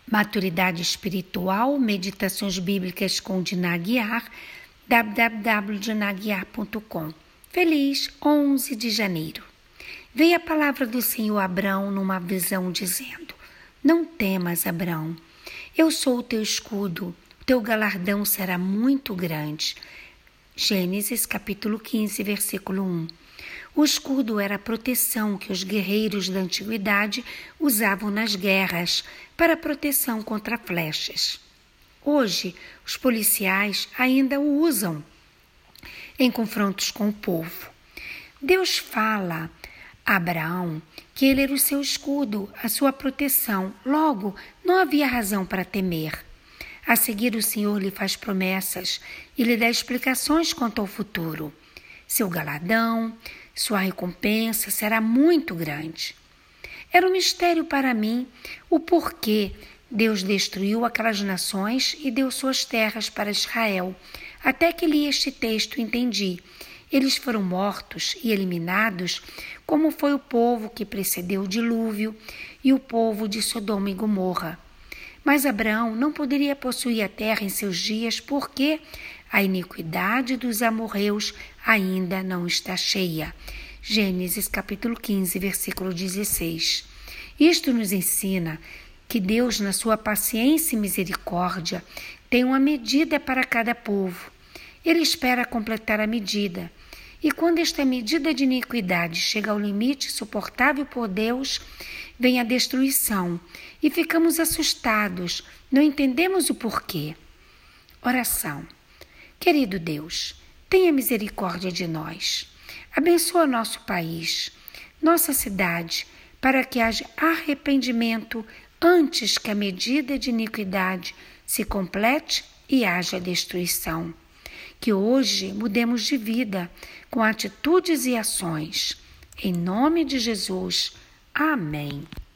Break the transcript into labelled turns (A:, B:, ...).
A: Maturidade Espiritual, Meditações Bíblicas com Diná Aguiar, www.dinaguiar.com. Feliz 11 de janeiro. Veio a palavra do Senhor a Abrão numa visão dizendo: Não temas, Abrão, eu sou o teu escudo, o teu galardão será muito grande. Gênesis capítulo 15, versículo 1. O escudo era a proteção que os guerreiros da antiguidade usavam nas guerras para proteção contra flechas. Hoje, os policiais ainda o usam em confrontos com o povo. Deus fala a Abraão que ele era o seu escudo, a sua proteção. Logo, não havia razão para temer. A seguir, o Senhor lhe faz promessas e lhe dá explicações quanto ao futuro. Seu galardão, sua recompensa será muito grande. Era um mistério para mim o porquê Deus destruiu aquelas nações e deu suas terras para Israel. Até que li este texto, entendi. Eles foram mortos e eliminados, como foi o povo que precedeu o dilúvio e o povo de Sodoma e Gomorra. Mas Abraão não poderia possuir a terra em seus dias porque a iniquidade dos amorreus ainda não está cheia. Gênesis capítulo 15, versículo 16. Isto nos ensina que Deus, na sua paciência e misericórdia, tem uma medida para cada povo. Ele espera completar a medida. E quando esta medida de iniquidade chega ao limite suportável por Deus, vem a destruição e ficamos assustados, não entendemos o porquê. Oração. Querido Deus, tenha misericórdia de nós. Abençoa nosso país, nossa cidade, para que haja arrependimento antes que a medida de iniquidade se complete e haja destruição. Que hoje mudemos de vida com atitudes e ações. Em nome de Jesus. Amém.